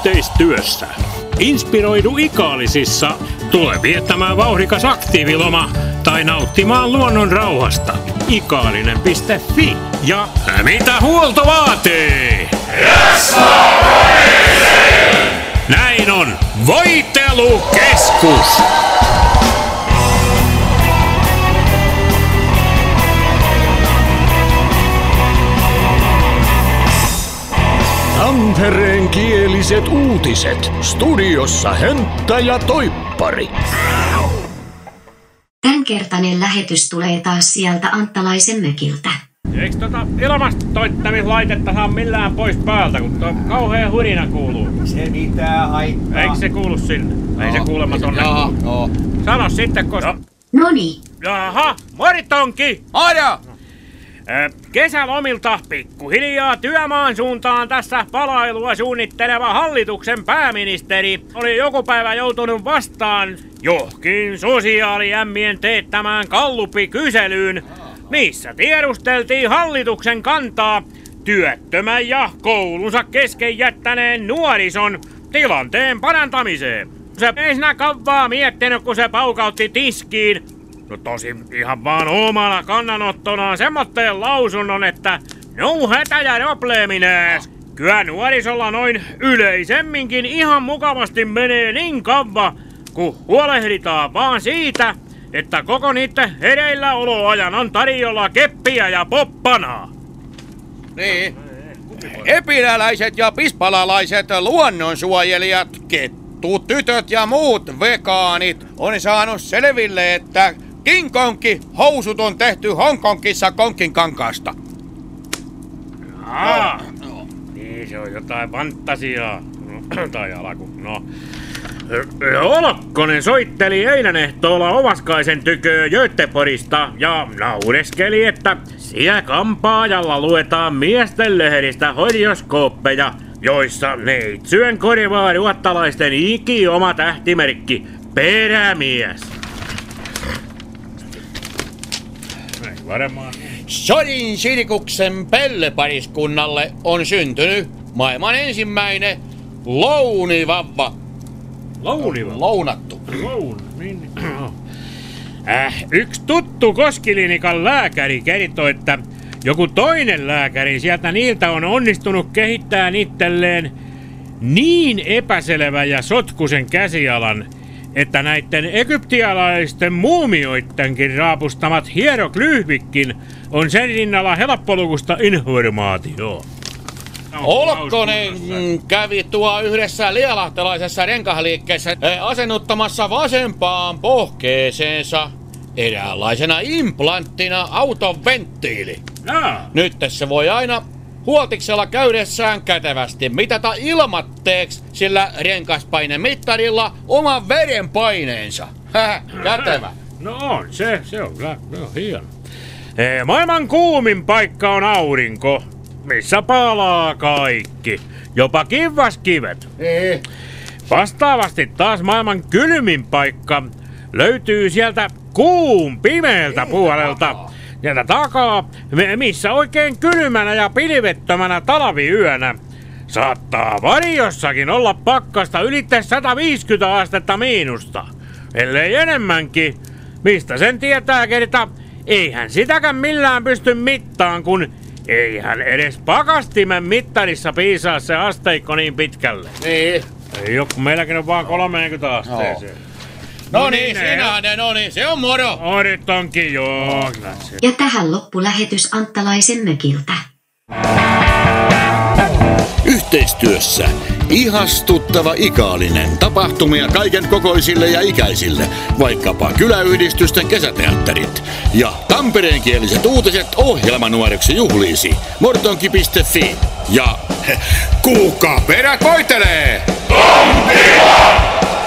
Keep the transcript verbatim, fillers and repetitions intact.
yhteistyössä. Inspiroidu Ikaalisissa. Tule viettämään vauhdikas aktiiviloma tai nauttimaan luonnon rauhasta. Ikaalinen piste fi. Ja mitä huolto vaatii? Näin on. Voitelukeskus. Tampereen kieliset uutiset. Studiossa Hönttä ja Toippari. Tämänkertainen lähetys tulee taas sieltä Anttalaisen mökiltä. Eikö tota ilmastoittamislaitetta saa millään pois päältä, kun tuo kauhea hurina kuuluu? Se mitään haittaa. Eikö se kuulu sinne? No, ei se kuulemma tonne Jaha, kuulu. no. Sano sitten, koska... Noniin. Jaha, moritonki! Aina! Kesälomilta pikkuhiljaa työmaan suuntaan tässä palailua suunnitteleva hallituksen pääministeri oli joku päivä joutunut vastaan johonkin sosiaaliämmien teettämään gallupikyselyyn, missä tiedusteltiin hallituksen kantaa työttömän ja koulunsa kesken jättäneen nuorison tilanteen parantamiseen. Se ei sinä kavaa miettinyt, kun se paukautti tiskiin. No tosin ihan vaan omana kannanottonaan semmoitteen lausunnon, että no hätä ja probleeminääs. Kyllä nuorisolla noin yleisemminkin ihan mukavasti menee niin kavva, kun huolehditaan vaan siitä, että koko niitten hereilläoloajan on tarjolla keppiä ja poppanaa. Niin. Epiläläiset ja pispalalaiset luonnonsuojelijat, kettut, tytöt ja muut vegaanit on saanut selville, että King Kongki housut on tehty Hongkongissa Konkin kankaasta. Aa, no. Niin se on jotain fantasiaa. Tai alku, no. Olokkonen soitteli eilen ehtoolla Ovaskaisen tykö Göteborgista ja naureskeli, että siellä kampaajalla luetaan miesten lehdistä horoskooppeja, joissa neitsyön korvaa ruottalaisten iki oma tähtimerkki, perämies. Ei varmaan. Sodin Sirkuksen pellepariskunnalle on syntynyt maailman ensimmäinen lounivavva. Lounivavva? Lounattu. Loun, niin. Äh, yksi tuttu Koskilinikan lääkäri kertoi, että joku toinen lääkäri sieltä niiltä on onnistunut kehittämään itselleen niin epäselvä ja sotkusen käsialan, että näitten egyptialaisten muumioittenkin raapustamat hieroglyfikin on sen rinnalla helppolukusta informaatio. Olkkonen kävi tuo yhdessä lialahtelaisessa renkahliikkeessä asennuttamassa vasempaan pohkeeseensa eräänlaisena implanttina auton venttiili. Jaa. Nyt se voi aina huoltiksella käydessään kätevästi mitata ilmatteeksi sillä renkaspainemittarilla oman verenpaineensa. Häh, kätevä. No on, se, se on kyllä, se on hieno. E, maailman kuumin paikka on aurinko, missä palaa kaikki, jopa kivaskivet. Ei. Vastaavasti taas maailman kylmin paikka löytyy sieltä kuun pimeältä puolelta. Ja takaa, missä oikein kylmänä ja pilvettömänä talviyönä saattaa varjossakin olla pakkasta ylitte sata viisikymmentä astetta miinusta. Ellei enemmänkin. Mistä sen tietää kerta? Eihän sitäkään millään pysty mittaan, kun eihän edes pakastimen mittarissa piisaa se asteikko niin pitkälle. Niin. Ei oo, kun meilläkin on vaan kolmekymmentä asteeseen. No, no niin, sinä ne, no niin, se on moro. No nyt onkin, joo. Ja tähän loppu lähetys Anttalaisen mökiltä. Yhteistyössä ihastuttava Ikaalinen. Tapahtumia kaiken kokoisille ja ikäisille. Vaikkapa kyläyhdistysten kesäteatterit. Ja tampereenkieliset uutiset ohjelmanuoreksi juhliisi. mortonki piste fi. Ja kuka perä koitelee? Tontila!